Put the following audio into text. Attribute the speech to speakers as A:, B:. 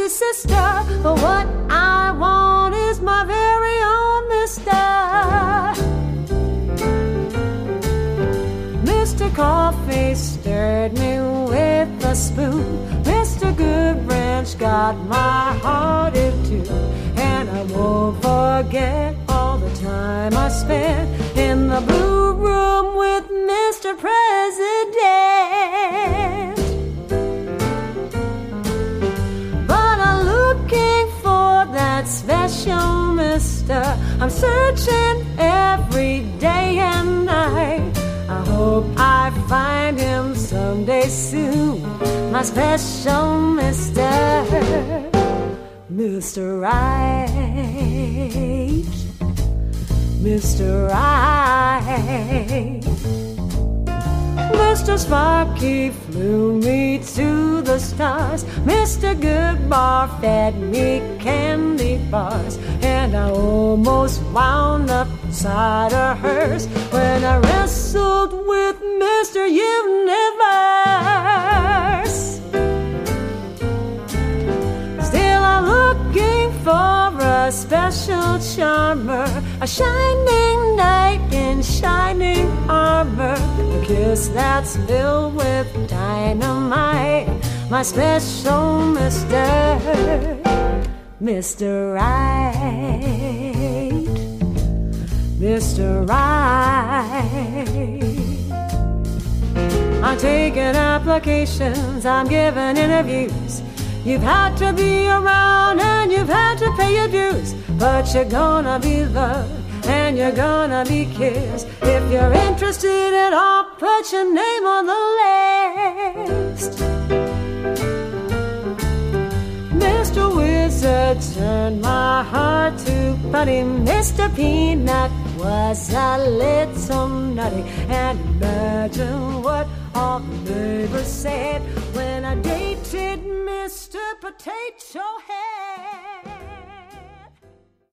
A: his sister. But what I want is my very own mister. Mr. Coffee stirred me with a spoon. Mr. Goodbranch got my heart in two. And I won't forget all the time I spent in the blue room with Mr. President. But I'm looking for that special mister. I'm searching every day and night. I hope I find him someday soon, my special mister, Mr. Right, Mr. Right. Mr. Sparky flew me to the stars. Mr. Goodbar fed me candy bars. And I almost wound up inside a hearse when I wrestled with Mr. Universe. Still I'm looking for a special charmer, a shining knight in shining armor, a kiss that's filled with dynamite, my special mister, Mr. Right, Mr. Right. I'm taking applications, I'm giving interviews. You've had to be around and you've had to pay your dues, but you're gonna be loved and you're gonna be kissed. If you're interested at all, put your name on the list. Mr. Wizard turned my heart to funny. Mr. Peanut was a little nutty. And imagine what all the neighbors said when I dated Mr. Potato Head.